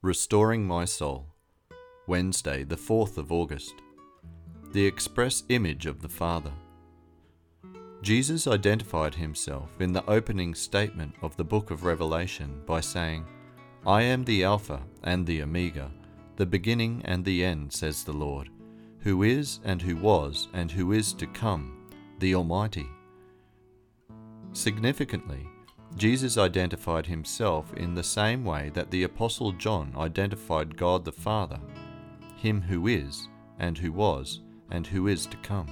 Restoring My Soul, Wednesday, the 4th of August. The express image of the Father. Jesus identified himself in the opening statement of the book of Revelation by saying, "I am the Alpha and the Omega, the beginning and the end, says the Lord, who is and who was and who is to come, the Almighty." Significantly, Jesus identified himself in the same way that the Apostle John identified God the Father, him who is, and who was, and who is to come.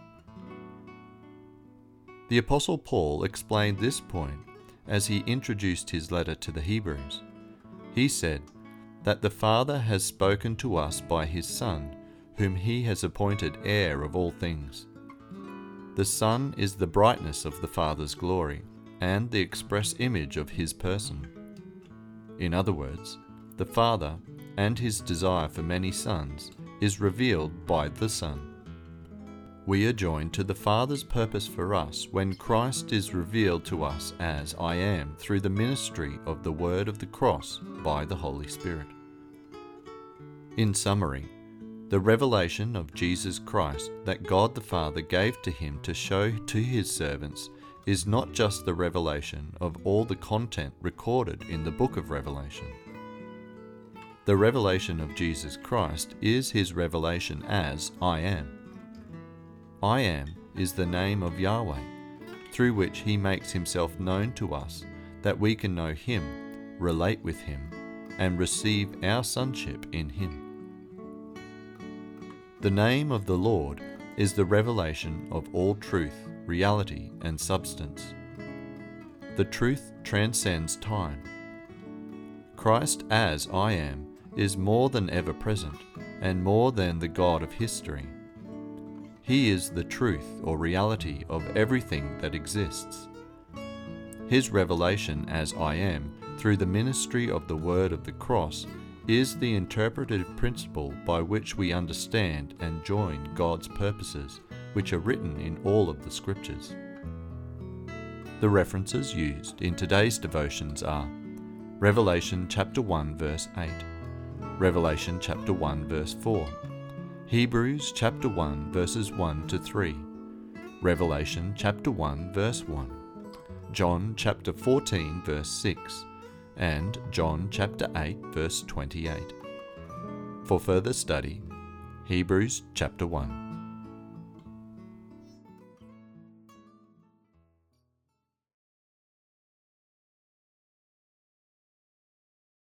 The Apostle Paul explained this point as he introduced his letter to the Hebrews. He said that the Father has spoken to us by his Son, whom he has appointed heir of all things. The Son is the brightness of the Father's glory, and the express image of his person. In other words, the Father and his desire for many sons is revealed by the Son. We are joined to the Father's purpose for us when Christ is revealed to us as I Am through the ministry of the Word of the Cross by the Holy Spirit. In summary, the revelation of Jesus Christ that God the Father gave to him to show to his servants is not just the revelation of all the content recorded in the book of Revelation. The revelation of Jesus Christ is his revelation as I Am. I Am is the name of Yahweh, through which he makes himself known to us that we can know him, relate with him, and receive our sonship in him. The name of the Lord is the revelation of all truth, reality, and substance. The truth transcends time. Christ as I Am is more than ever present, and more than the God of history. He is the truth or reality of everything that exists. His revelation as I Am, through the ministry of the Word of the Cross, is the interpretive principle by which we understand and join God's purposes, which are written in all of the Scriptures. The references used in today's devotions are Revelation chapter 1 verse 8, Revelation chapter 1 verse 4, Hebrews chapter 1 verses 1 to 3, Revelation chapter 1 verse 1, John chapter 14 verse 6, and John chapter 8 verse 28. For further study, Hebrews chapter 1.